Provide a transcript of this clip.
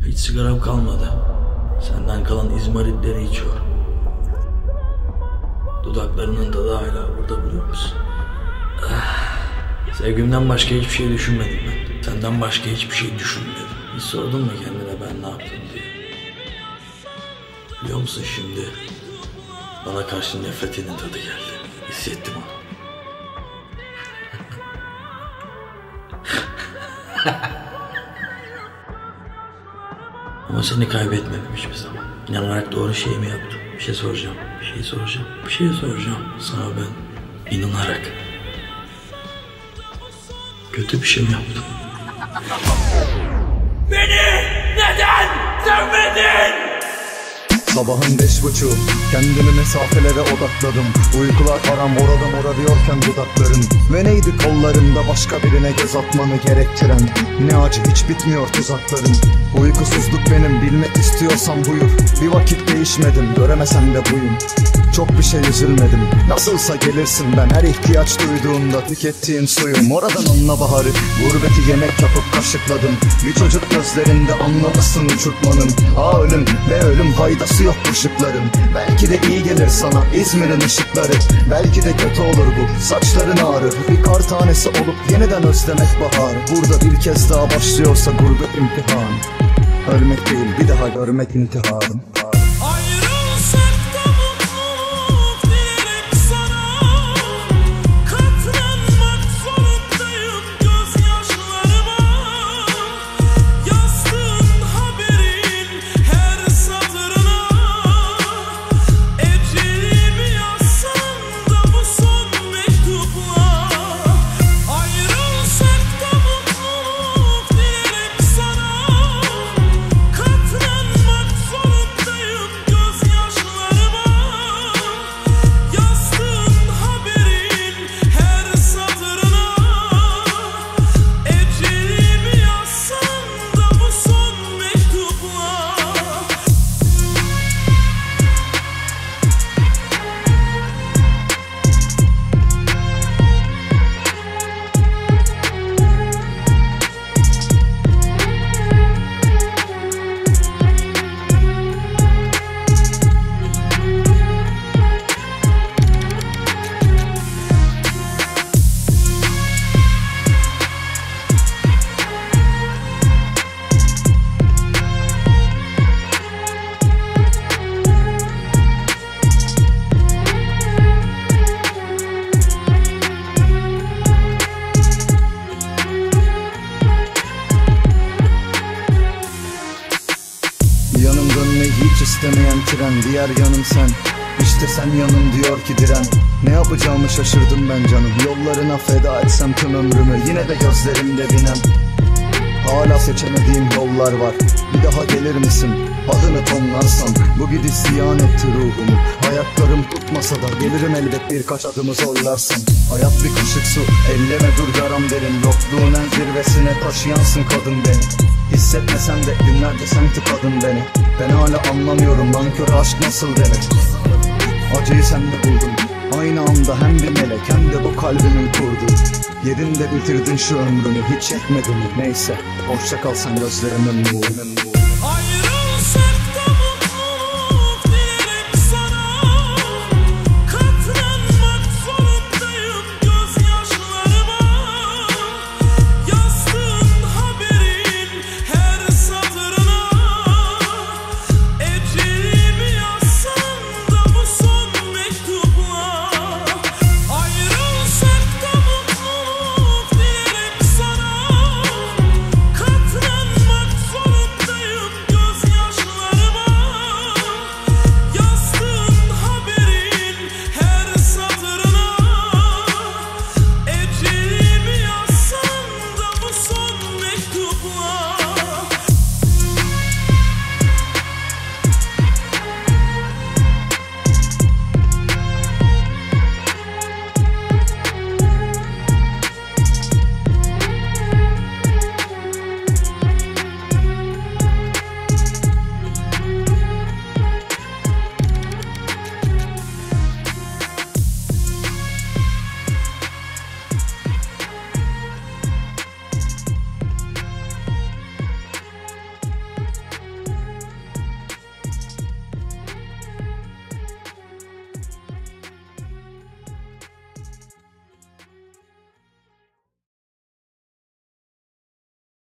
Hiç sigaram kalmadı. Senden kalan izmaritleri içiyorum. Dudaklarının tadı hala burada, biliyor musun? Sevgimden başka hiçbir şey düşünmedim ben. Senden başka hiçbir şey düşünmedim. Hiç sordun mu kendine ben ne yaptım diye? Biliyor musun şimdi bana karşı nefretinin tadı geldi. Hissettim onu. Ama seni kaybetmedim hiçbir zaman. İnanarak doğru şeyi mi yaptım? Bir şey soracağım. Bir şey soracağım. Sana ben inanarak kötü bir şey mi yaptım? Beni neden sevmedin? Sabahın 5.30, kendimi mesafelere odakladım. Uykular aram orada morarıyorken dudakların. Ve neydi kollarımda başka birine göz atmanı gerektiren? Ne acı, hiç bitmiyor tuzakların. Uykusuzluk benim, bilmek istiyorsan buyur. Bir vakit değişmedim, göremesen de buyum. Çok bir şey üzülmedim, nasılsa gelirsin. Ben her ihtiyaç duyduğumda tükettiğin suyum. Oradan onunla baharı, gurbeti yemek yapıp kaşıkladım. Bir çocuk gözlerinde anlamasın uçurtmanın. Ölüm ve ölüm, faydası yok ışıkların. Belki de iyi gelir sana İzmir'in ışıkları. Belki de kötü olur bu, saçların ağrır. Bir kar tanesi olup yeniden özlemek bahar. Burada bir kez daha başlıyorsa gurbet imtihan. Ölmek değil, bir daha görmek intiharım. Yanım dönmeyi hiç istemeyen tren, diğer yanım sen. İşte sen yanım diyor ki diren. Ne yapacağımı şaşırdım ben canım. Yollarına feda etsem tüm ömrümü, yine de gözlerimde binen. Hala seçemediğim yollar var. Bir daha gelir misin? Adını tonlarsam bu gidiş ziyan etti ruhumu. Ayaklarım tutmasa da gelirim elbet, birkaç adımı zorlarsam. Hayat bir kaşık su, elleme dur yaram derin. Yokluğun en zirvesine taşıyansın kadın beni. Hissetmesen de günlerce sen tıkadın beni. Ben hala anlamıyorum nankör aşk nasıl denir. Acıyı sende buldum, aynı anda hem bir melek hem de bu kalbimin kurdu. Yerinde bitirdin şu ömrünü, hiç yetmedi mi? Neyse, hoşça kal sen gözlerimin nuru.